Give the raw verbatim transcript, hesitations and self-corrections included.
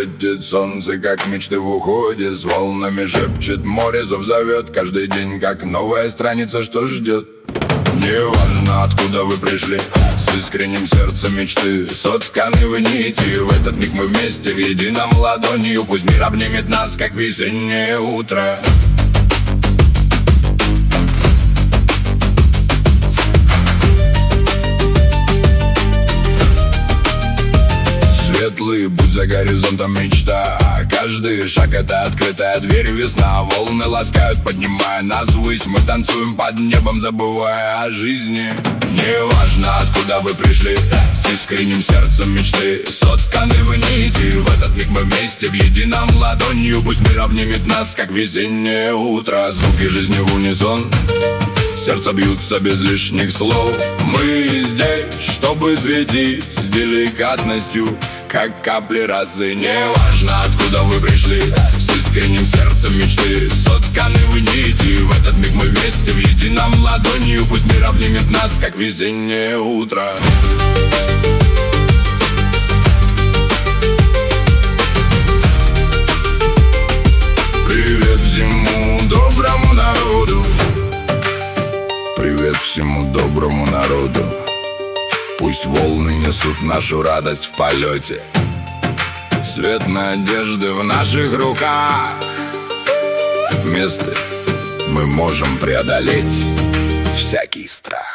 Светит солнце, как мечты в уходе, с волнами шепчет море, зов зовет. Каждый день, как новая страница, что ждет. Неважно, откуда вы пришли, с искренним сердцем мечты сотканы в нити. В этот миг мы вместе, в едином ладонью. Пусть мир обнимет нас, как весеннее утро. Светлый путь за горизонтом мечта. Каждый шаг — это открытая дверь, весна. Волны ласкают, поднимая нас ввысь. Мы танцуем под небом, забывая о жизни. Неважно, откуда вы пришли, с искренним сердцем мечты сотканы в нити. В этот миг мы вместе, в едином ладонью. Пусть мир обнимет нас, как весеннее утро. Звуки жизни в унисон, сердца бьются без лишних слов. Мы здесь, чтобы светить с деликатностью, как капли росы. Неважно, откуда вы пришли, с искренним сердцем мечты сотканы в нити. В этот миг мы вместе, в едином ладонью. Пусть мир обнимет нас, как весеннее утро. Привет всему доброму народу. Привет всему доброму народу. Пусть волны несут нашу радость в полете. Свет надежды в наших руках. Вместе мы можем преодолеть всякий страх.